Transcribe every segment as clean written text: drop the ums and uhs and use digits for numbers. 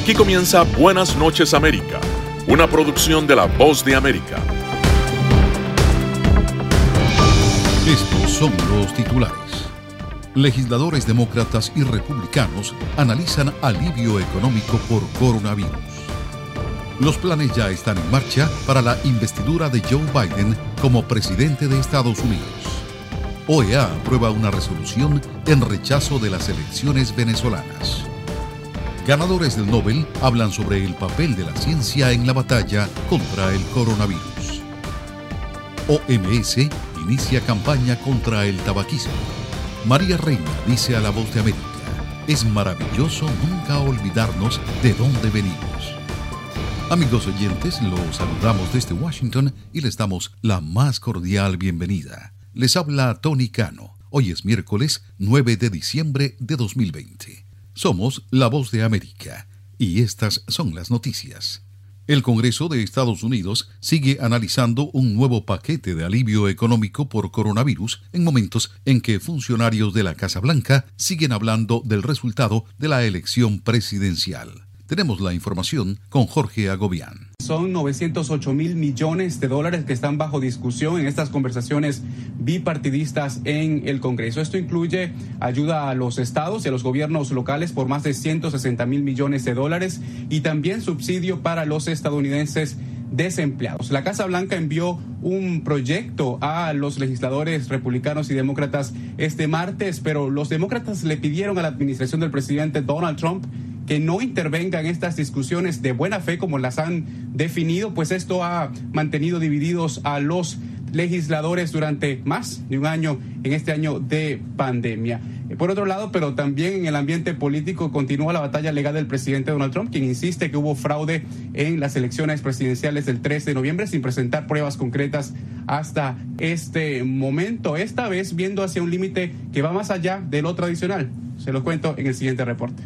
Aquí comienza Buenas noches América, una producción de La Voz de América. Estos son los titulares. Legisladores demócratas y republicanos analizan alivio económico por coronavirus. Los planes ya están en marcha para la investidura de Joe Biden como presidente de Estados Unidos. OEA aprueba una resolución en rechazo de las elecciones venezolanas. Ganadores del Nobel hablan sobre el papel de la ciencia en la batalla contra el coronavirus. OMS inicia campaña contra el tabaquismo. María Reina dice a La Voz de América: es maravilloso nunca olvidarnos de dónde venimos. Amigos oyentes, los saludamos desde Washington y les damos la más cordial bienvenida. Les habla Tony Cano. Hoy es miércoles 9 de diciembre de 2020. Somos La Voz de América y estas son las noticias. El Congreso de Estados Unidos sigue analizando un nuevo paquete de alivio económico por coronavirus en momentos en que funcionarios de la Casa Blanca siguen hablando del resultado de la elección presidencial. Tenemos la información con Jorge Agobián. Son 908,000 millones de dólares que están bajo discusión en estas conversaciones bipartidistas en el Congreso. Esto incluye ayuda a los estados y a los gobiernos locales por más de 160,000 millones de dólares y también subsidio para los estadounidenses desempleados. La Casa Blanca envió un proyecto a los legisladores republicanos y demócratas este martes, pero los demócratas le pidieron a la administración del presidente Donald Trump que no intervenga en estas discusiones de buena fe como las han definido, pues esto ha mantenido divididos a los legisladores durante más de un año en este año de pandemia. Por otro lado, pero también en el ambiente político continúa la batalla legal del presidente Donald Trump, quien insiste que hubo fraude en las elecciones presidenciales del 3 de noviembre sin presentar pruebas concretas hasta este momento, esta vez viendo hacia un límite que va más allá de lo tradicional. Se lo cuento en el siguiente reporte.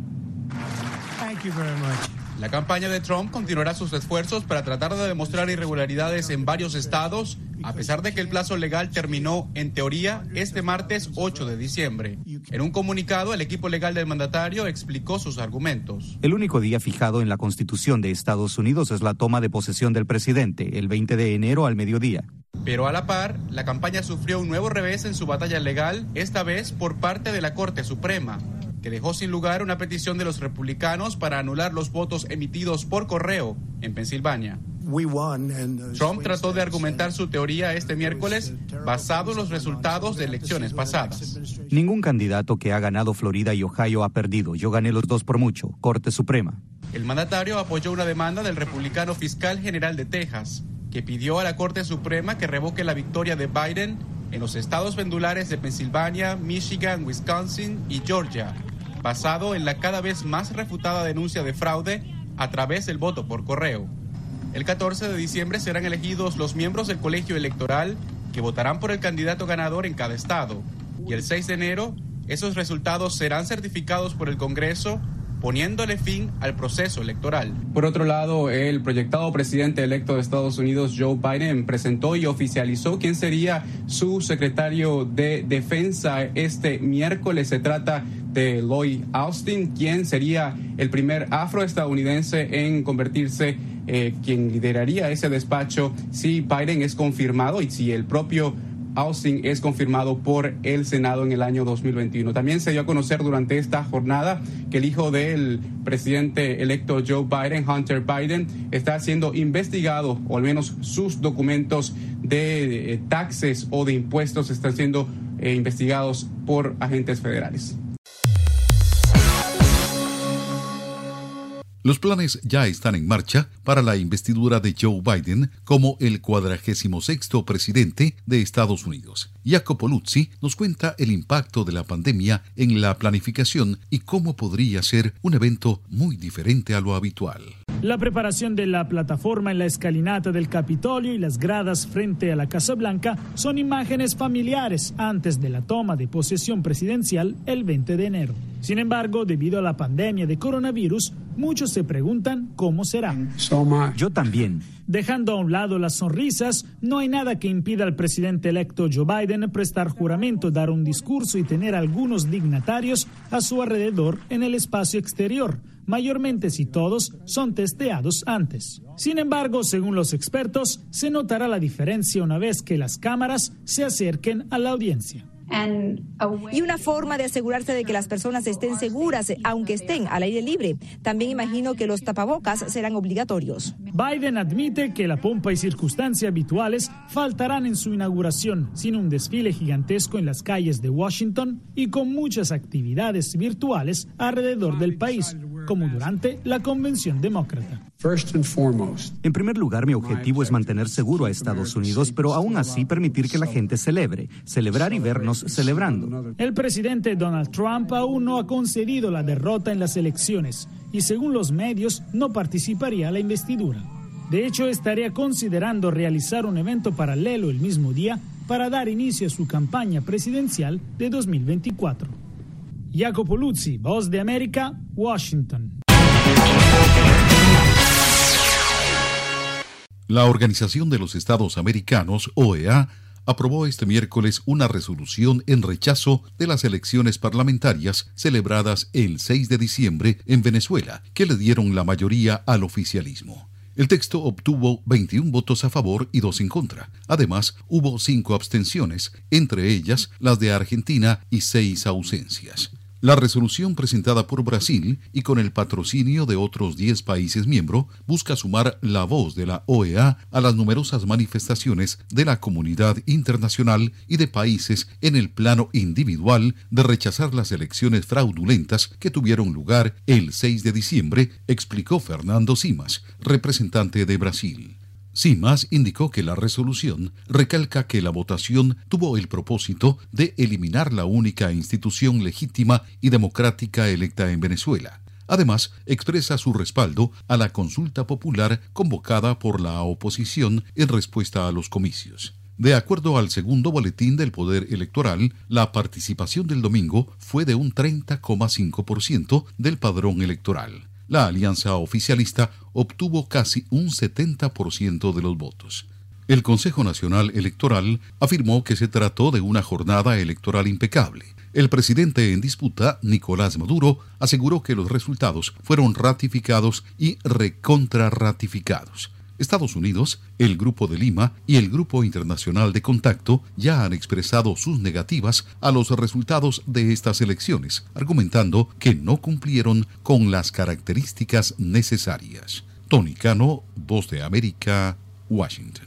La campaña de Trump continuará sus esfuerzos para tratar de demostrar irregularidades en varios estados, a pesar de que el plazo legal terminó, en teoría, este martes 8 de diciembre. En un comunicado, el equipo legal del mandatario explicó sus argumentos. El único día fijado en la Constitución de Estados Unidos es la toma de posesión del presidente, el 20 de enero al mediodía. Pero a la par, la campaña sufrió un nuevo revés en su batalla legal, esta vez por parte de la Corte Suprema, que dejó sin lugar una petición de los republicanos para anular los votos emitidos por correo en Pensilvania. Trump trató de argumentar su teoría este miércoles basado en los resultados de elecciones pasadas. Ningún candidato que ha ganado Florida y Ohio ha perdido. Yo gané los dos por mucho. Corte Suprema. El mandatario apoyó una demanda del republicano fiscal general de Texas, que pidió a la Corte Suprema que revoque la victoria de Biden en los estados pendulares de Pensilvania, Michigan, Wisconsin y Georgia, basado en la cada vez más refutada denuncia de fraude a través del voto por correo. El 14 de diciembre serán elegidos los miembros del colegio electoral que votarán por el candidato ganador en cada estado. Y el 6 de enero, esos resultados serán certificados por el Congreso, poniéndole fin al proceso electoral. Por otro lado, el proyectado presidente electo de Estados Unidos, Joe Biden, presentó y oficializó quién sería su secretario de Defensa este miércoles. Se trata de Lloyd Austin, quien sería el primer afroestadounidense en convertirse quien lideraría ese despacho si Biden es confirmado y si el propio Austin es confirmado por el Senado en el año 2021. También se dio a conocer durante esta jornada que el hijo del presidente electo Joe Biden, Hunter Biden, está siendo investigado, o al menos sus documentos de taxes o de impuestos están siendo investigados por agentes federales. Los planes ya están en marcha para la investidura de Joe Biden como el 46º presidente de Estados Unidos. Jacopo Luzzi nos cuenta el impacto de la pandemia en la planificación y cómo podría ser un evento muy diferente a lo habitual. La preparación de la plataforma en la escalinata del Capitolio y las gradas frente a la Casa Blanca son imágenes familiares antes de la toma de posesión presidencial el 20 de enero. Sin embargo, debido a la pandemia de coronavirus, muchos se preguntan cómo será. Yo también. Dejando a un lado las sonrisas, no hay nada que impida al presidente electo Joe Biden prestar juramento, dar un discurso y tener algunos dignatarios a su alrededor en el espacio exterior, mayormente si todos son testeados antes. Sin embargo, según los expertos, se notará la diferencia una vez que las cámaras se acerquen a la audiencia. Y una forma de asegurarse de que las personas estén seguras, aunque estén al aire libre. También imagino que los tapabocas serán obligatorios. Biden admite que la pompa y circunstancias habituales faltarán en su inauguración, sin un desfile gigantesco en las calles de Washington y con muchas actividades virtuales alrededor del país, como durante la convención demócrata. En primer lugar, mi objetivo es mantener seguro a Estados Unidos, pero aún así permitir que la gente celebre, celebrar y vernos celebrando. El presidente Donald Trump aún no ha concedido la derrota en las elecciones y, según los medios, no participaría en la investidura. De hecho, estaría considerando realizar un evento paralelo el mismo día para dar inicio a su campaña presidencial de 2024. Jacopo Luzzi, Voz de América, Washington. La Organización de los Estados Americanos, OEA, aprobó este miércoles una resolución en rechazo de las elecciones parlamentarias celebradas el 6 de diciembre en Venezuela, que le dieron la mayoría al oficialismo. El texto obtuvo 21 votos a favor y 2 en contra. Además, hubo 5 abstenciones, entre ellas las de Argentina, y 6 ausencias. La resolución presentada por Brasil y con el patrocinio de otros 10 países miembros busca sumar la voz de la OEA a las numerosas manifestaciones de la comunidad internacional y de países en el plano individual de rechazar las elecciones fraudulentas que tuvieron lugar el 6 de diciembre, explicó Fernando Simas, representante de Brasil. Simas indicó que la resolución recalca que la votación tuvo el propósito de eliminar la única institución legítima y democrática electa en Venezuela. Además, expresa su respaldo a la consulta popular convocada por la oposición en respuesta a los comicios. De acuerdo al segundo boletín del Poder Electoral, la participación del domingo fue de un 30,5% del padrón electoral. La alianza oficialista obtuvo casi un 70% de los votos. El Consejo Nacional Electoral afirmó que se trató de una jornada electoral impecable. El presidente en disputa, Nicolás Maduro, aseguró que los resultados fueron ratificados y recontrarratificados. Estados Unidos, el Grupo de Lima y el Grupo Internacional de Contacto ya han expresado sus negativas a los resultados de estas elecciones, argumentando que no cumplieron con las características necesarias. Tony Cano, Voz de América, Washington.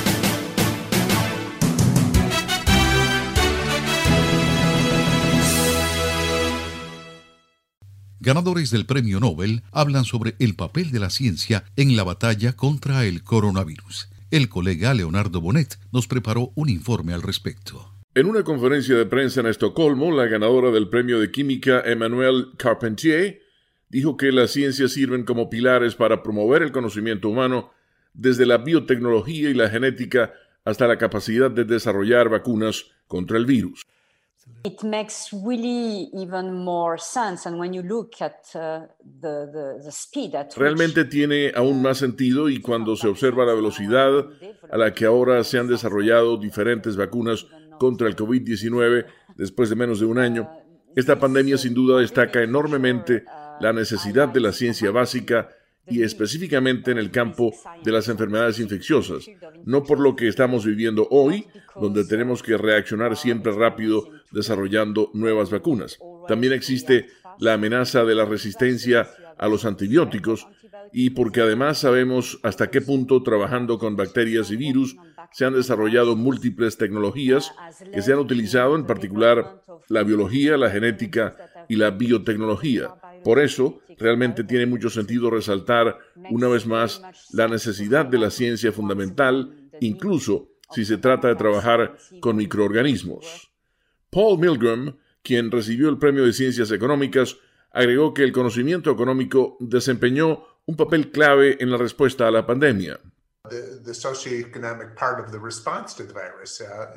Ganadores del Premio Nobel hablan sobre el papel de la ciencia en la batalla contra el coronavirus. El colega Leonardo Bonet nos preparó un informe al respecto. En una conferencia de prensa en Estocolmo, la ganadora del Premio de Química, Emmanuelle Carpentier, dijo que las ciencias sirven como pilares para promover el conocimiento humano desde la biotecnología y la genética hasta la capacidad de desarrollar vacunas contra el virus. It makes really even more sense, and when you look at the speed at Realmente tiene aún más sentido, y cuando se observa la velocidad a la que ahora se han desarrollado diferentes vacunas contra el COVID-19 después de menos de un año, esta pandemia sin duda destaca enormemente la necesidad de la ciencia básica y específicamente en el campo de las enfermedades infecciosas, no por lo que estamos viviendo hoy, donde tenemos que reaccionar siempre rápido desarrollando nuevas vacunas. También existe la amenaza de la resistencia a los antibióticos, y porque además sabemos hasta qué punto, trabajando con bacterias y virus, se han desarrollado múltiples tecnologías que se han utilizado, en particular la biología, la genética y la biotecnología. Por eso, realmente tiene mucho sentido resaltar una vez más la necesidad de la ciencia fundamental, incluso si se trata de trabajar con microorganismos. Paul Milgram, quien recibió el Premio de Ciencias Económicas, agregó que el conocimiento económico desempeñó un papel clave en la respuesta a la pandemia. The socioeconomic part of the response to the virus.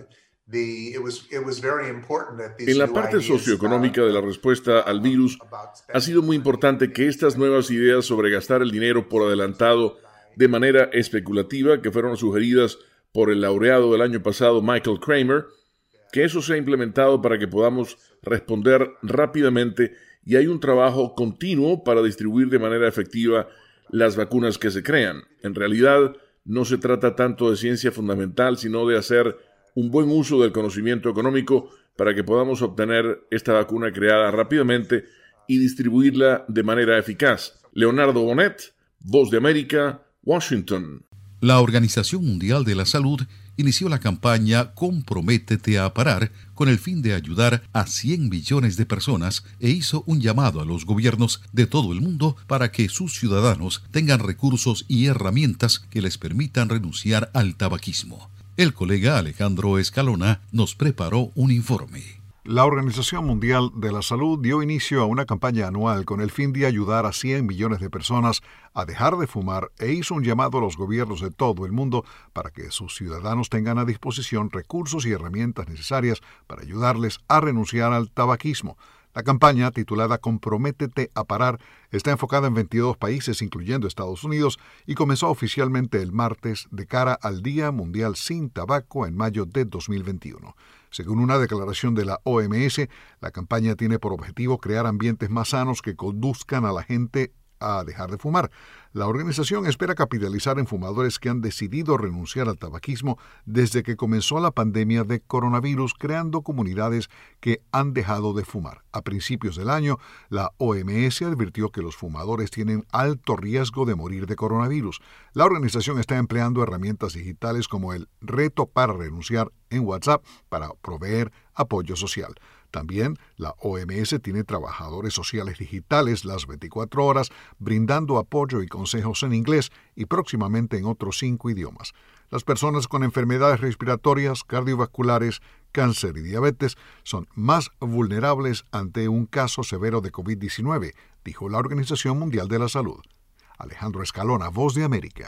En la parte socioeconómica de la respuesta al virus, ha sido muy importante que estas nuevas ideas sobre gastar el dinero por adelantado de manera especulativa, que fueron sugeridas por el laureado del año pasado Michael Kramer, que eso se ha implementado para que podamos responder rápidamente y hay un trabajo continuo para distribuir de manera efectiva las vacunas que se crean. En realidad, no se trata tanto de ciencia fundamental, sino de hacer un buen uso del conocimiento económico para que podamos obtener esta vacuna creada rápidamente y distribuirla de manera eficaz. Leonardo Bonet, Voz de América, Washington. La Organización Mundial de la Salud inició la campaña Comprométete a parar con el fin de ayudar a 100 millones de personas e hizo un llamado a los gobiernos de todo el mundo para que sus ciudadanos tengan recursos y herramientas que les permitan renunciar al tabaquismo. El colega Alejandro Escalona nos preparó un informe. La Organización Mundial de la Salud dio inicio a una campaña anual con el fin de ayudar a 100 millones de personas a dejar de fumar e hizo un llamado a los gobiernos de todo el mundo para que sus ciudadanos tengan a disposición recursos y herramientas necesarias para ayudarles a renunciar al tabaquismo. La campaña, titulada Comprométete a parar, está enfocada en 22 países, incluyendo Estados Unidos, y comenzó oficialmente el martes de cara al Día Mundial Sin Tabaco en mayo de 2021. Según una declaración de la OMS, la campaña tiene por objetivo crear ambientes más sanos que conduzcan a la gente a dejar de fumar. La organización espera capitalizar en fumadores que han decidido renunciar al tabaquismo desde que comenzó la pandemia de coronavirus, creando comunidades que han dejado de fumar. A principios del año, la OMS advirtió que los fumadores tienen alto riesgo de morir de coronavirus. La organización está empleando herramientas digitales como el Reto para Renunciar en WhatsApp para proveer apoyo social. También la OMS tiene trabajadores sociales digitales las 24 horas, brindando apoyo y consejos en inglés y próximamente en otros 5 idiomas. Las personas con enfermedades respiratorias, cardiovasculares, cáncer y diabetes son más vulnerables ante un caso severo de COVID-19, dijo la Organización Mundial de la Salud. Alejandro Escalona, Voz de América.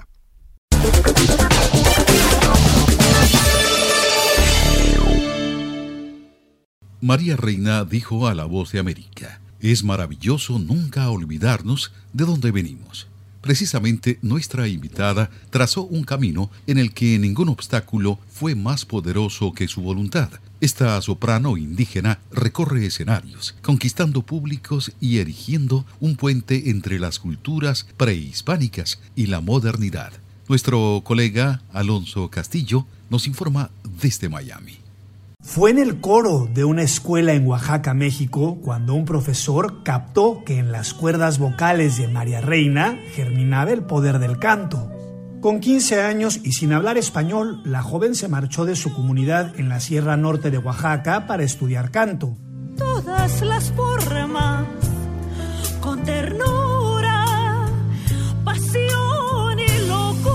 María Reina dijo a La Voz de América: es maravilloso nunca olvidarnos de dónde venimos. Precisamente nuestra invitada trazó un camino en el que ningún obstáculo fue más poderoso que su voluntad. Esta soprano indígena recorre escenarios, conquistando públicos y erigiendo un puente entre las culturas prehispánicas y la modernidad. Nuestro colega Alonso Castillo nos informa desde Miami. Fue en el coro de una escuela en Oaxaca, México, cuando un profesor captó que en las cuerdas vocales de María Reina germinaba el poder del canto. Con 15 años y sin hablar español, la joven se marchó de su comunidad en la Sierra Norte de Oaxaca para estudiar canto. Todas las formas, con ternura, pasión y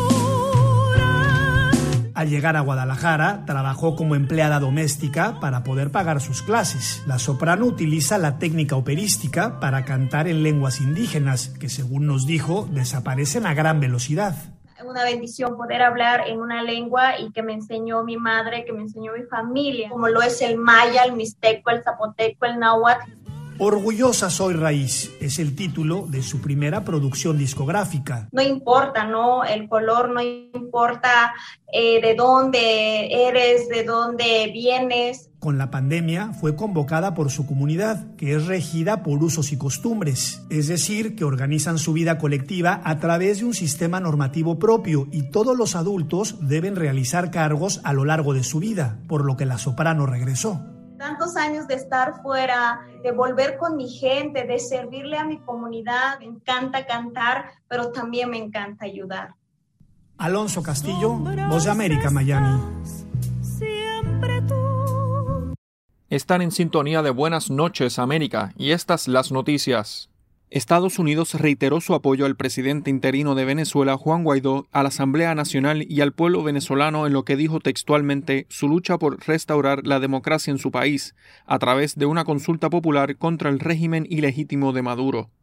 locura. Al llegar a Guadalajara, trabajó como empleada doméstica para poder pagar sus clases. La soprano utiliza la técnica operística para cantar en lenguas indígenas, que según nos dijo, desaparecen a gran velocidad. Una bendición poder hablar en una lengua y que me enseñó mi madre, que me enseñó mi familia, como lo es el maya, el mixteco, el zapoteco, el náhuatl. Orgullosa soy raíz es el título de su primera producción discográfica. No importa, ¿no? El color, no importa de dónde eres, de dónde vienes. Con la pandemia fue convocada por su comunidad, que es regida por usos y costumbres, es decir, que organizan su vida colectiva a través de un sistema normativo propio y todos los adultos deben realizar cargos a lo largo de su vida, por lo que la soprano regresó. Tantos años de estar fuera, de volver con mi gente, de servirle a mi comunidad. Me encanta cantar, pero también me encanta ayudar. Alonso Castillo, Voz de América, Miami. Están en sintonía de Buenas Noches, América, y estas las noticias. Estados Unidos reiteró su apoyo al presidente interino de Venezuela, Juan Guaidó, a la Asamblea Nacional y al pueblo venezolano en lo que dijo textualmente su lucha por restaurar la democracia en su país a través de una consulta popular contra el régimen ilegítimo de Maduro.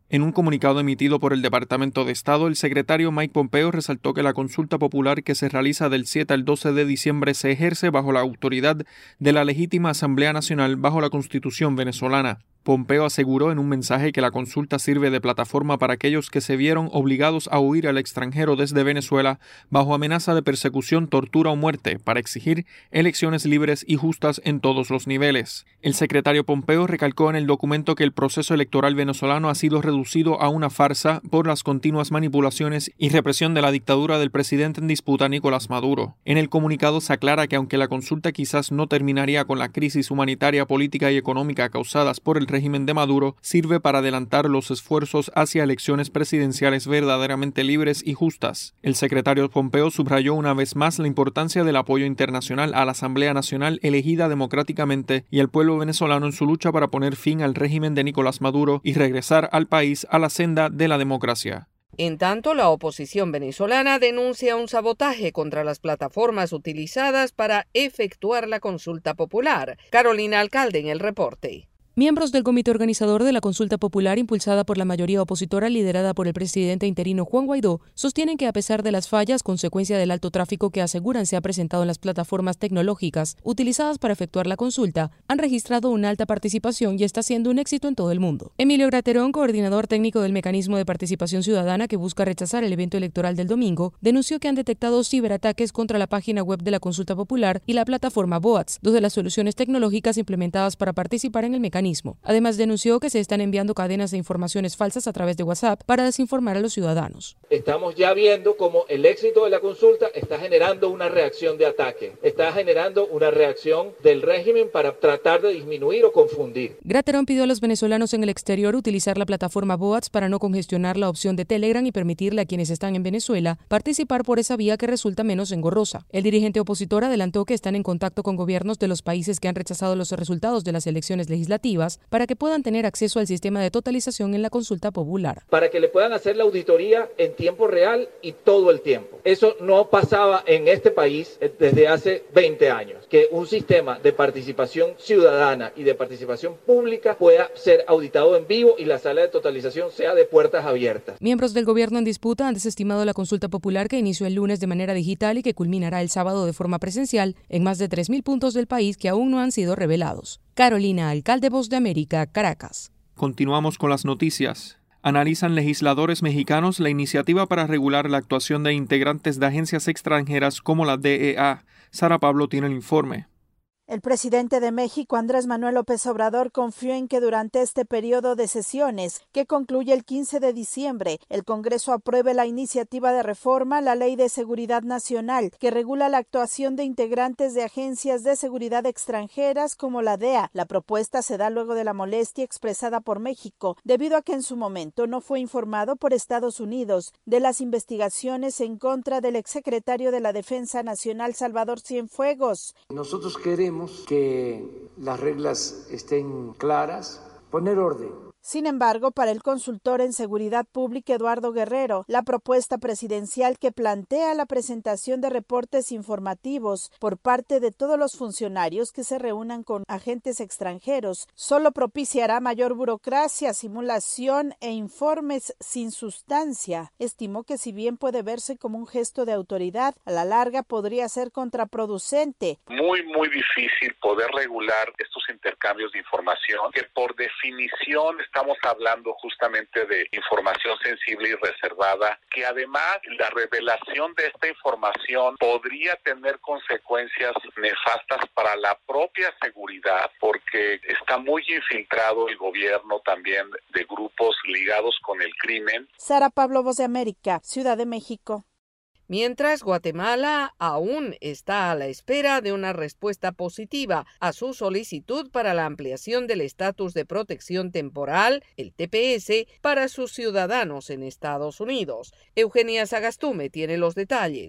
En un comunicado emitido por el Departamento de Estado, el secretario Mike Pompeo resaltó que la consulta popular que se realiza del 7 al 12 de diciembre se ejerce bajo la autoridad de la legítima Asamblea Nacional bajo la Constitución venezolana. Pompeo aseguró en un mensaje que la consulta sirve de plataforma para aquellos que se vieron obligados a huir al extranjero desde Venezuela bajo amenaza de persecución, tortura o muerte para exigir elecciones libres y justas en todos los niveles. El secretario Pompeo recalcó en el documento que el proceso electoral venezolano ha sido reducido a una farsa por las continuas manipulaciones y represión de la dictadura del presidente en disputa Nicolás Maduro. En el comunicado se aclara que aunque la consulta quizás no terminaría con la crisis humanitaria, política y económica causadas por el régimen de Maduro, sirve para adelantar los esfuerzos hacia elecciones presidenciales verdaderamente libres y justas. El secretario Pompeo subrayó una vez más la importancia del apoyo internacional a la Asamblea Nacional elegida democráticamente y al pueblo venezolano en su lucha para poner fin al régimen de Nicolás Maduro y regresar al país a la senda de la democracia. En tanto, la oposición venezolana denuncia un sabotaje contra las plataformas utilizadas para efectuar la consulta popular. Carolina Alcalde en el reporte. Miembros del comité organizador de la consulta popular impulsada por la mayoría opositora liderada por el presidente interino Juan Guaidó sostienen que a pesar de las fallas, consecuencia del alto tráfico que aseguran se ha presentado en las plataformas tecnológicas utilizadas para efectuar la consulta, han registrado una alta participación y está siendo un éxito en todo el mundo. Emilio Graterón, coordinador técnico del Mecanismo de Participación Ciudadana que busca rechazar el evento electoral del domingo, denunció que han detectado ciberataques contra la página web de la consulta popular y la plataforma BOATS, dos de las soluciones tecnológicas implementadas para participar en el mecanismo. Además, denunció que se están enviando cadenas de informaciones falsas a través de WhatsApp para desinformar a los ciudadanos. Estamos ya viendo cómo el éxito de la consulta está generando una reacción de ataque, está generando una reacción del régimen para tratar de disminuir o confundir. Graterón pidió a los venezolanos en el exterior utilizar la plataforma BOATS para no congestionar la opción de Telegram y permitirle a quienes están en Venezuela participar por esa vía que resulta menos engorrosa. El dirigente opositor adelantó que están en contacto con gobiernos de los países que han rechazado los resultados de las elecciones legislativas para que puedan tener acceso al sistema de totalización en la consulta popular. Para que le puedan hacer la auditoría en tiempo real y todo el tiempo. Eso no pasaba en este país desde hace 20 años. Que un sistema de participación ciudadana y de participación pública pueda ser auditado en vivo y la sala de totalización sea de puertas abiertas. Miembros del gobierno en disputa han desestimado la consulta popular que inició el lunes de manera digital y que culminará el sábado de forma presencial en más de 3.000 puntos del país que aún no han sido revelados. Carolina Alcalde, Voz de América, Caracas. Continuamos con las noticias. Analizan legisladores mexicanos la iniciativa para regular la actuación de integrantes de agencias extranjeras como la DEA. Sara Pablo tiene el informe. El presidente de México, Andrés Manuel López Obrador, confió en que durante este periodo de sesiones, que concluye el 15 de diciembre, el Congreso apruebe la iniciativa de reforma a la Ley de Seguridad Nacional, que regula la actuación de integrantes de agencias de seguridad extranjeras como la DEA. La propuesta se da luego de la molestia expresada por México, debido a que en su momento no fue informado por Estados Unidos de las investigaciones en contra del exsecretario de la Defensa Nacional, Salvador Cienfuegos. Nosotros queremos que las reglas estén claras, poner orden. Sin embargo, para el consultor en seguridad pública Eduardo Guerrero, la propuesta presidencial que plantea la presentación de reportes informativos por parte de todos los funcionarios que se reúnan con agentes extranjeros solo propiciará mayor burocracia, simulación e informes sin sustancia. Estimó que si bien puede verse como un gesto de autoridad, a la larga podría ser contraproducente. Muy difícil poder regular estos intercambios de información que por definición estamos hablando justamente de información sensible y reservada, que además la revelación de esta información podría tener consecuencias nefastas para la propia seguridad, porque está muy infiltrado el gobierno también de grupos ligados con el crimen. Sara Pablo, Voz de América, Ciudad de México. Mientras, Guatemala aún está a la espera de una respuesta positiva a su solicitud para la ampliación del estatus de protección temporal, el TPS, para sus ciudadanos en Estados Unidos. Eugenia Sagastume tiene los detalles.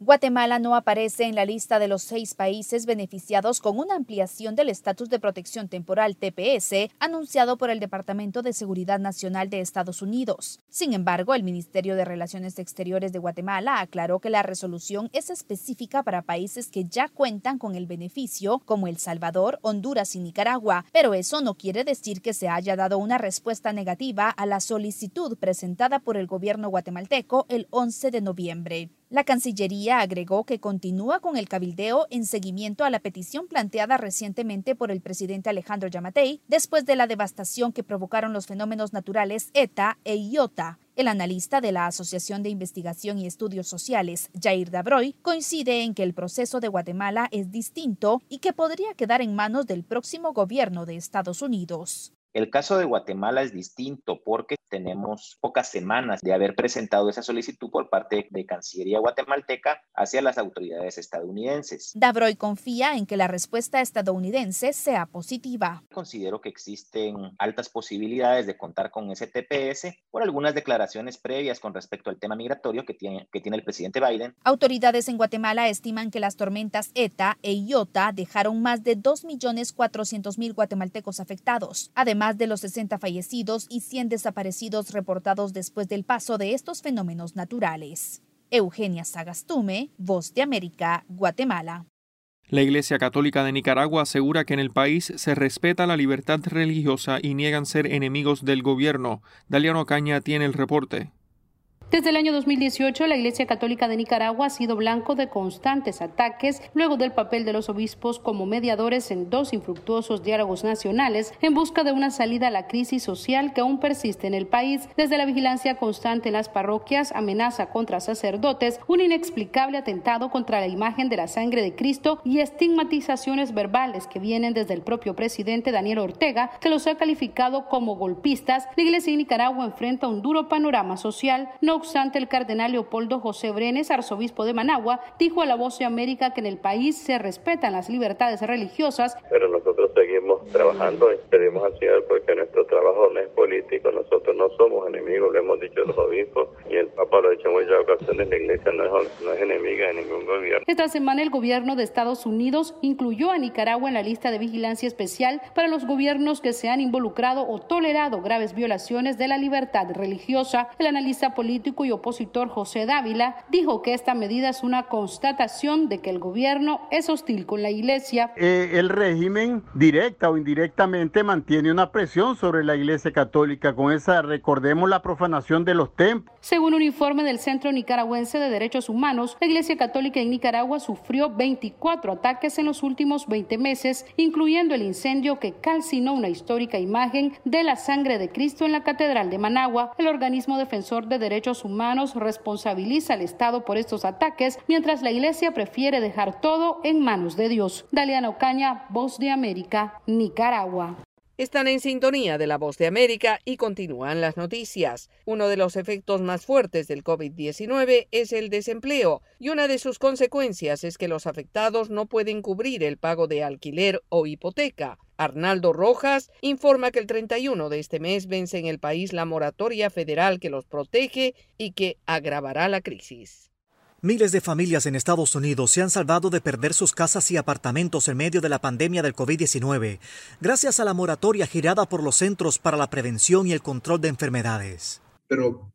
Guatemala no aparece en la lista de los 6 países beneficiados con una ampliación del estatus de protección temporal TPS anunciado por el Departamento de Seguridad Nacional de Estados Unidos. Sin embargo, el Ministerio de Relaciones Exteriores de Guatemala aclaró que la resolución es específica para países que ya cuentan con el beneficio, como El Salvador, Honduras y Nicaragua, pero eso no quiere decir que se haya dado una respuesta negativa a la solicitud presentada por el gobierno guatemalteco el 11 de noviembre. La Cancillería agregó que continúa con el cabildeo en seguimiento a la petición planteada recientemente por el presidente Alejandro Yamatei después de la devastación que provocaron los fenómenos naturales ETA e IOTA. El analista de la Asociación de Investigación y Estudios Sociales, Jair Dabroy, coincide en que el proceso de Guatemala es distinto y que podría quedar en manos del próximo gobierno de Estados Unidos. El caso de Guatemala es distinto porque tenemos pocas semanas de haber presentado esa solicitud por parte de Cancillería guatemalteca hacia las autoridades estadounidenses. Dabroy confía en que la respuesta estadounidense sea positiva. Considero que existen altas posibilidades de contar con ese TPS por algunas declaraciones previas con respecto al tema migratorio que tiene el presidente Biden. Autoridades en Guatemala estiman que las tormentas ETA e IOTA dejaron más de 2.400.000 guatemaltecos afectados, además de los 60 fallecidos y 100 desaparecidos reportados después del paso de estos fenómenos naturales. Eugenia Sagastume, Voz de América, Guatemala. La Iglesia Católica de Nicaragua asegura que en el país se respeta la libertad religiosa y niegan ser enemigos del gobierno. Daliano Ocaña tiene el reporte. Desde el año 2018, la Iglesia Católica de Nicaragua ha sido blanco de constantes ataques luego del papel de los obispos como mediadores en 2 infructuosos diálogos nacionales en busca de una salida a la crisis social que aún persiste en el país. Desde la vigilancia constante en las parroquias, amenaza contra sacerdotes, un inexplicable atentado contra la imagen de la sangre de Cristo y estigmatizaciones verbales que vienen desde el propio presidente Daniel Ortega, que los ha calificado como golpistas, la Iglesia de Nicaragua enfrenta un duro panorama social. No obstante, el cardenal Leopoldo José Brenes, arzobispo de Managua, dijo a La Voz de América que en el país se respetan las libertades religiosas. Pero nosotros seguimos trabajando y pedimos al Señor porque nuestro trabajo no es político, nosotros no somos enemigos, lo hemos dicho los obispos y el Papa lo ha dicho en muchas ocasiones, la Iglesia no es enemiga de ningún gobierno. Esta semana el gobierno de Estados Unidos incluyó a Nicaragua en la lista de vigilancia especial para los gobiernos que se han involucrado o tolerado graves violaciones de la libertad religiosa. El analista político y opositor José Dávila dijo que esta medida es una constatación de que el gobierno es hostil con la Iglesia. El régimen, directa o indirectamente, mantiene una presión sobre la Iglesia Católica con esa, recordemos, la profanación de los templos. Según un informe del Centro Nicaragüense de Derechos Humanos, la Iglesia Católica en Nicaragua sufrió 24 ataques en los últimos 20 meses, incluyendo el incendio que calcinó una histórica imagen de la sangre de Cristo en la Catedral de Managua. El organismo defensor de derechos humanos responsabiliza al Estado por estos ataques, mientras la Iglesia prefiere dejar todo en manos de Dios. Daliana Ocaña, Voz de América, Nicaragua. Están en sintonía de La Voz de América y continúan las noticias. Uno de los efectos más fuertes del COVID-19 es el desempleo y una de sus consecuencias es que los afectados no pueden cubrir el pago de alquiler o hipoteca. Arnaldo Rojas informa que el 31 de este mes vence en el país la moratoria federal que los protege y que agravará la crisis. Miles de familias en Estados Unidos se han salvado de perder sus casas y apartamentos en medio de la pandemia del COVID-19, gracias a la moratoria girada por los Centros para la Prevención y el Control de Enfermedades. Pero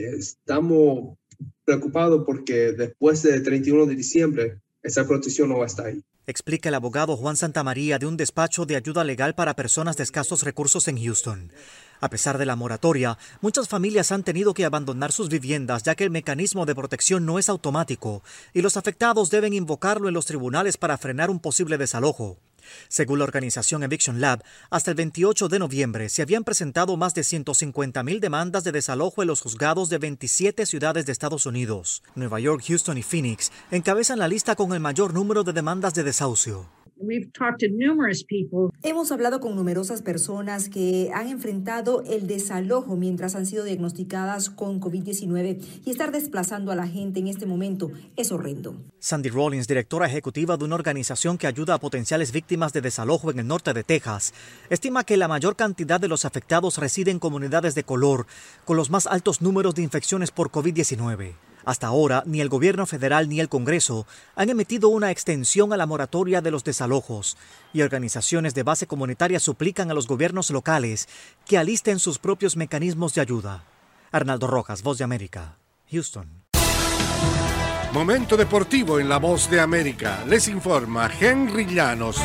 estamos preocupados porque después del 31 de diciembre, esa protección no va a estar ahí. Explica el abogado Juan Santamaría de un despacho de ayuda legal para personas de escasos recursos en Houston. A pesar de la moratoria, muchas familias han tenido que abandonar sus viviendas ya que el mecanismo de protección no es automático y los afectados deben invocarlo en los tribunales para frenar un posible desalojo. Según la organización Eviction Lab, hasta el 28 de noviembre se habían presentado más de 150,000 demandas de desalojo en los juzgados de 27 ciudades de Estados Unidos. Nueva York, Houston y Phoenix encabezan la lista con el mayor número de demandas de desahucio. Hemos hablado con numerosas personas que han enfrentado el desalojo mientras han sido diagnosticadas con COVID-19 y estar desplazando a la gente en este momento es horrendo. Sandy Rollins, directora ejecutiva de una organización que ayuda a potenciales víctimas de desalojo en el norte de Texas, estima que la mayor cantidad de los afectados reside en comunidades de color, con los más altos números de infecciones por COVID-19. Hasta ahora, ni el gobierno federal ni el Congreso han emitido una extensión a la moratoria de los desalojos, y organizaciones de base comunitaria suplican a los gobiernos locales que alisten sus propios mecanismos de ayuda. Arnaldo Rojas, Voz de América, Houston. Momento deportivo en La Voz de América. Les informa Henry Llanos.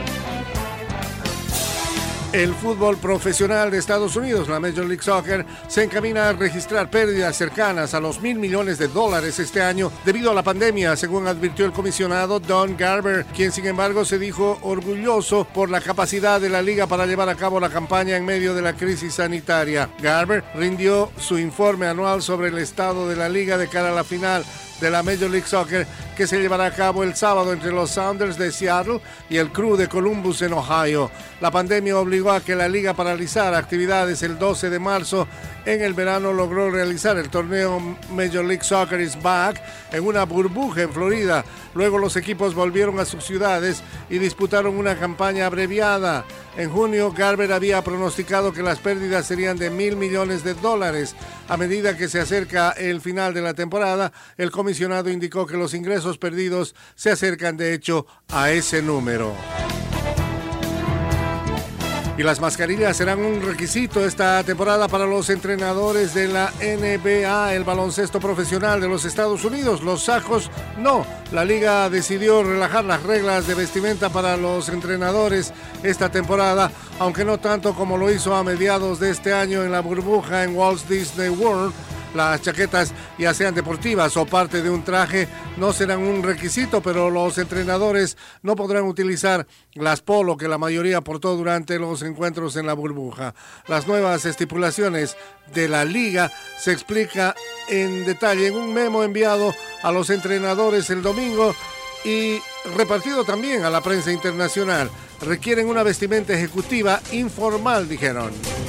El fútbol profesional de Estados Unidos, la Major League Soccer, se encamina a registrar pérdidas cercanas a los $1,000 millones este año debido a la pandemia, según advirtió el comisionado Don Garber, quien sin embargo se dijo orgulloso por la capacidad de la liga para llevar a cabo la campaña en medio de la crisis sanitaria. Garber rindió su informe anual sobre el estado de la liga de cara a la final de la Major League Soccer, que se llevará a cabo el sábado entre los Sounders de Seattle y el Crew de Columbus en Ohio. La pandemia obligó a que la liga paralizara actividades. El 12 de marzo, en el verano, logró realizar el torneo Major League Soccer is Back en una burbuja en Florida. Luego los equipos volvieron a sus ciudades y disputaron una campaña abreviada. En junio, Garber había pronosticado que las pérdidas serían de $1,000 millones. A medida que se acerca el final de la temporada, el comisionado indicó que los ingresos perdidos se acercan de hecho a ese número. Y las mascarillas serán un requisito esta temporada para los entrenadores de la NBA, el baloncesto profesional de los Estados Unidos. Los sacos no. La liga decidió relajar las reglas de vestimenta para los entrenadores esta temporada, aunque no tanto como lo hizo a mediados de este año en la burbuja en Walt Disney World. Las chaquetas, ya sean deportivas o parte de un traje, no serán un requisito, pero los entrenadores no podrán utilizar las polo que la mayoría portó durante los encuentros en la burbuja. Las nuevas estipulaciones de la liga se explica en detalle en un memo enviado a los entrenadores el domingo y repartido también a la prensa internacional. Requieren una vestimenta ejecutiva informal, dijeron.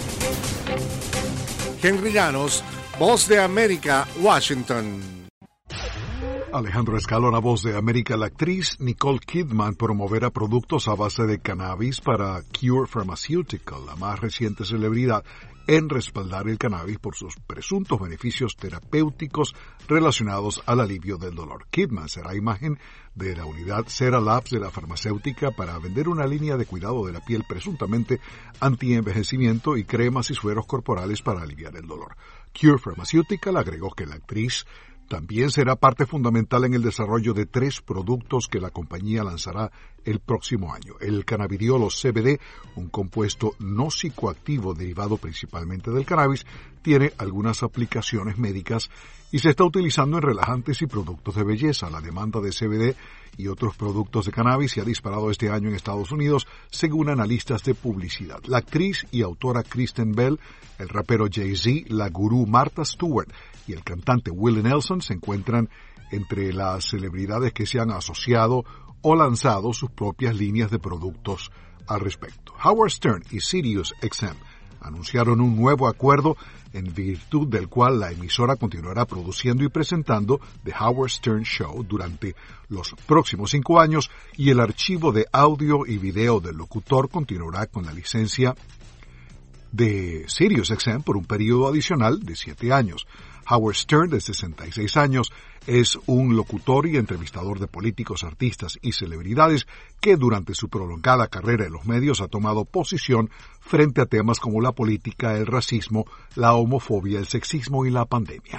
Henry Llanos, Voz de América, Washington. Alejandro Escalona, Voz de América. La actriz Nicole Kidman promoverá productos a base de cannabis para Cure Pharmaceutical, la más reciente celebridad en respaldar el cannabis por sus presuntos beneficios terapéuticos relacionados al alivio del dolor. Kidman será imagen de la unidad Cera Labs de la farmacéutica para vender una línea de cuidado de la piel presuntamente anti-envejecimiento y cremas y sueros corporales para aliviar el dolor. Cure Pharmaceutical agregó que la actriz también será parte fundamental en el desarrollo de 3 productos que la compañía lanzará el próximo año. El cannabidiol CBD, un compuesto no psicoactivo derivado principalmente del cannabis, tiene algunas aplicaciones médicas y se está utilizando en relajantes y productos de belleza. La demanda de CBD y otros productos de cannabis se ha disparado este año en Estados Unidos, según analistas de publicidad. La actriz y autora Kristen Bell, el rapero Jay-Z, la gurú Martha Stewart y el cantante Willie Nelson se encuentran entre las celebridades que se han asociado o lanzado sus propias líneas de productos al respecto. Howard Stern y SiriusXM anunciaron un nuevo acuerdo en virtud del cual la emisora continuará produciendo y presentando The Howard Stern Show durante los próximos 5 años y el archivo de audio y video del locutor continuará con la licencia de SiriusXM por un periodo adicional de 7 años. Howard Stern, de 66 años, es un locutor y entrevistador de políticos, artistas y celebridades que durante su prolongada carrera en los medios ha tomado posición frente a temas como la política, el racismo, la homofobia, el sexismo y la pandemia.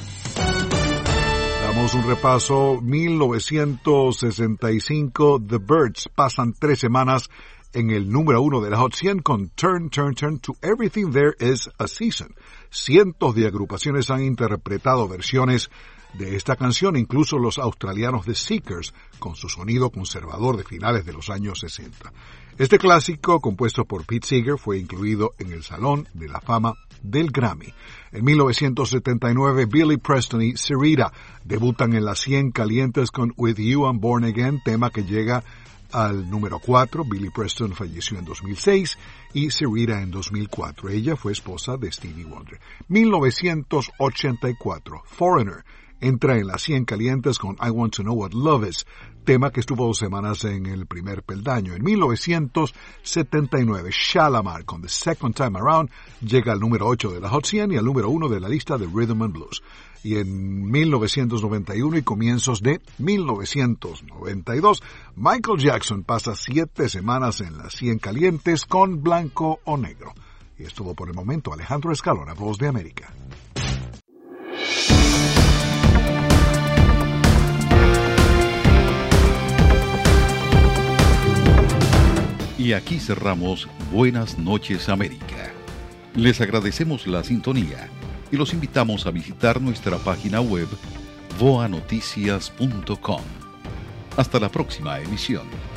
Damos un repaso. 1965, The Byrds pasan 3 semanas en el número 1 de la Hot 100 con Turn, Turn, Turn to Everything There Is a Season. Cientos de agrupaciones han interpretado versiones de esta canción, incluso los australianos The Seekers, con su sonido conservador de finales de los años 60. Este clásico, compuesto por Pete Seeger, fue incluido en el Salón de la Fama del Grammy. En 1979, Billy Preston y Syreeta debutan en las 100 calientes con With You I'm Born Again, tema que llega al número 4. Billy Preston falleció en 2006 y Syreeta en 2004. Ella fue esposa de Stevie Wonder. 1984, Foreigner entra en las 100 calientes con I Want to Know What Love Is, tema que estuvo 2 semanas en el primer peldaño. En 1979, Shalamar con The Second Time Around llega al número 8 de la Hot 100 y al número 1 de la lista de Rhythm and Blues. Y en 1991 y comienzos de 1992, Michael Jackson pasa 7 semanas en las 100 calientes con Blanco o Negro. Y estuvo por el momento Alejandro Escalona, Voz de América. Y aquí cerramos Buenas noches América. Les agradecemos la sintonía y los invitamos a visitar nuestra página web voanoticias.com. Hasta la próxima emisión.